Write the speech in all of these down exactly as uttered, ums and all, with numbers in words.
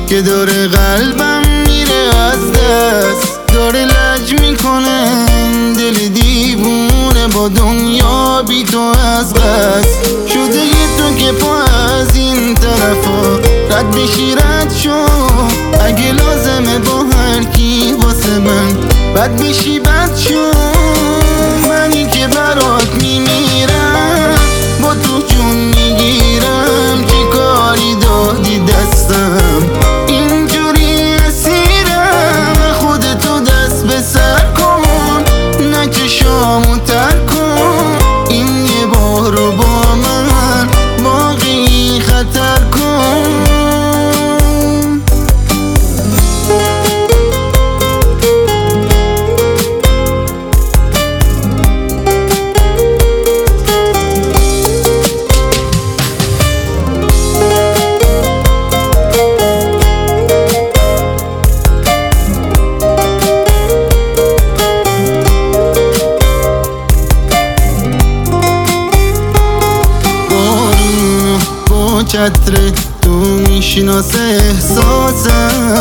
که داره قلبم میره از دست، داره لج میکنه دل دیوونه با دنیا بی تو از قصد شده. یه تو که پا از این طرفا رد بشی رد شو، اگه لازمه با هر کی واسه من بد بشی بد شو. منی که برات میمیرم با تو جون میگیرم، چی کاری دادی دستم اینجوری اسیرم. خودتو دست به سر کن، نه چشامو تر کن، این یه بارو با من باقی خطر کن. چتر تو میشناسه احساسم،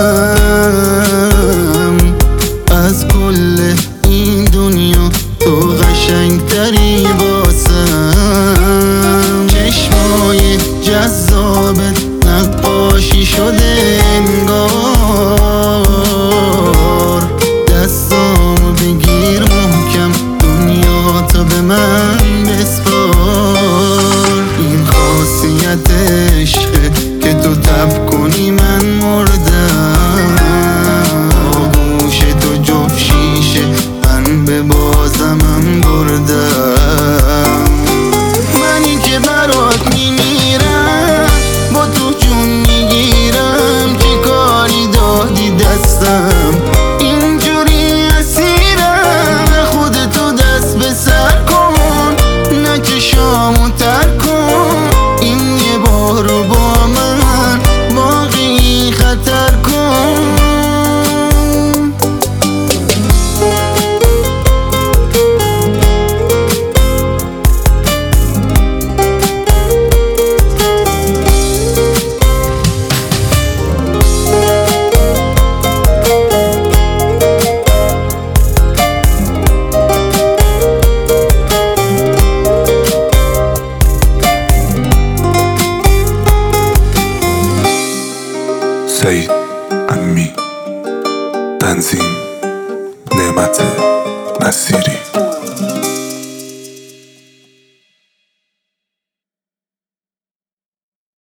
از کل این دنیا تو قشنگتری واسم. چشمای جذابت نقاشی شده انگار، دستامو بگیر محکم دنیا تا به من بسپار. این خاصیت عشقه که تو تب کنی من مردم، آغوش تو جفت شیشه من به بازمم بردم. منی که برات میمیرم با تو جون میگیرم، چی کاری دادی دستم اینجوری اسیرم. خودتو دست به سر کن، نه چشامو تر کن، این یه بارو با من باقی خطر کن. سعید امی، تنظیم نعمت نصیری.